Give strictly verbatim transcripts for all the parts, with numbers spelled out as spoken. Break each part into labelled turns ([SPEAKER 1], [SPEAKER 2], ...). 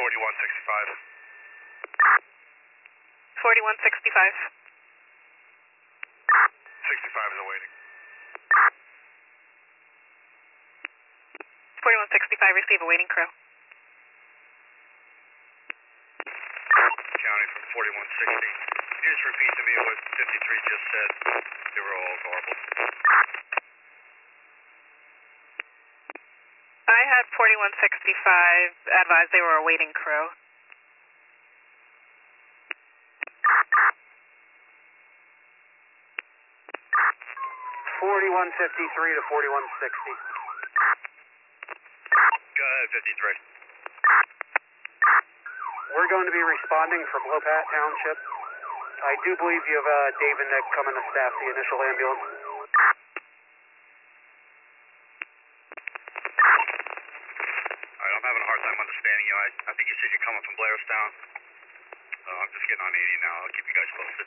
[SPEAKER 1] forty-one sixty-five.
[SPEAKER 2] forty-one sixty-five.
[SPEAKER 1] sixty-five is awaiting.
[SPEAKER 2] forty-one sixty-five, receive awaiting crew.
[SPEAKER 1] County from forty-one sixty. Can you just repeat to me what fifty-three just said? They were all garbled.
[SPEAKER 2] I had forty-one sixty-five advised they were awaiting crew.
[SPEAKER 3] forty-one fifty-three to forty-one sixty.
[SPEAKER 1] Go ahead, fifty-three.
[SPEAKER 3] We're going to be responding from Lopat Township. I do believe you have uh, Dave and Nick coming to staff the initial ambulance.
[SPEAKER 1] All right, I'm having a hard time understanding you. I, I think you said you're coming from Blairstown. Uh, I'm just getting on eighty now. I'll keep you guys posted.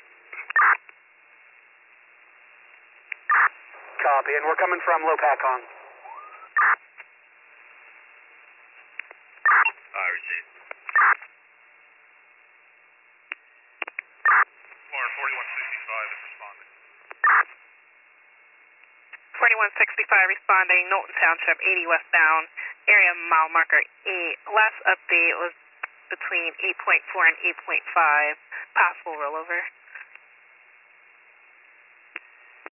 [SPEAKER 3] Copy, and we're coming from Lopatcon.
[SPEAKER 1] I received. Lauren, forty-one sixty-five is responding.
[SPEAKER 2] forty-one sixty-five responding, Knowlton Township, eighty westbound, area mile marker eight. Last update was between eight point four and eight point five, possible rollover.